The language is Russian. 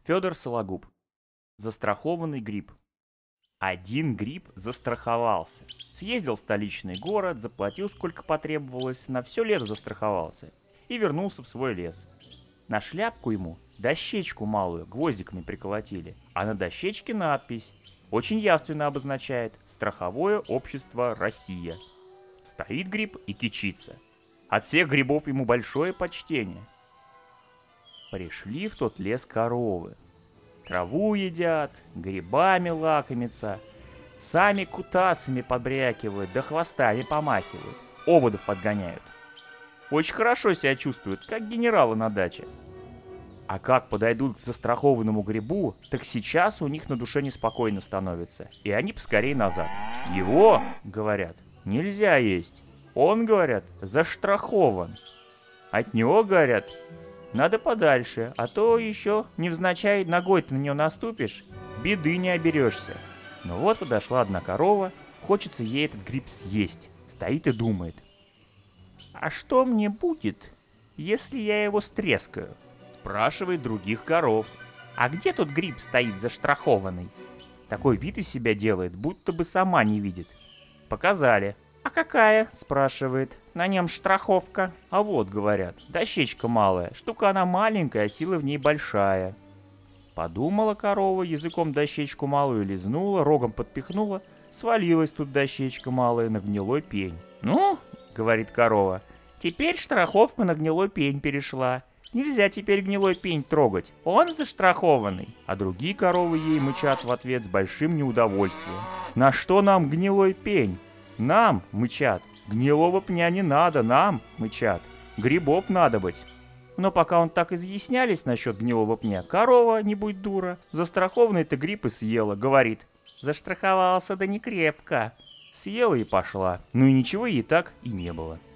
Федор Сологуб. Застрахованный гриб. Один гриб застраховался. Съездил в столичный город, заплатил сколько потребовалось, на все лето застраховался. И вернулся в свой лес. На шляпку ему дощечку малую гвоздиками приколотили, а на дощечке надпись. Очень явственно обозначает «Страховое общество Россия». Стоит гриб и кичится. От всех грибов ему большое почтение. Пришли в тот лес коровы. Траву едят, грибами лакомятся, сами кутасами подбрякивают, да хвостами помахивают, оводов отгоняют. Очень хорошо себя чувствуют, как генералы на даче. А как подойдут к застрахованному грибу, так сейчас у них на душе неспокойно становится, и они поскорей назад. Его, говорят, нельзя есть. Он, говорят, застрахован. От него, говорят, надо подальше, а то еще невзначай ногой-то на нее наступишь, беды не оберешься. Но вот подошла одна корова, хочется ей этот гриб съесть. Стоит и думает. А что мне будет, если я его стрескаю? Спрашивает других коров. А где тот гриб стоит застрахованный? Такой вид из себя делает, будто бы сама не видит. Показали. «А какая?» – спрашивает. «На нем страховка». А вот, говорят, дощечка малая, штука она маленькая, а сила в ней большая. Подумала корова, языком дощечку малую лизнула, рогом подпихнула, свалилась тут дощечка малая на гнилой пень. «Ну, — говорит корова, — теперь страховка на гнилой пень перешла. Нельзя теперь гнилой пень трогать, он застрахованный». А другие коровы ей мычат в ответ с большим неудовольствием. «На что нам гнилой пень? Нам, мычат, гнилого пня не надо, нам, мычат, грибов надо быть». Но пока он так изъяснялись насчет гнилого пня, корова, не будь дура, застрахованный-то гриб и съела, говорит. Застраховался да не крепко. Съела и пошла, ну и ничего ей так и не было.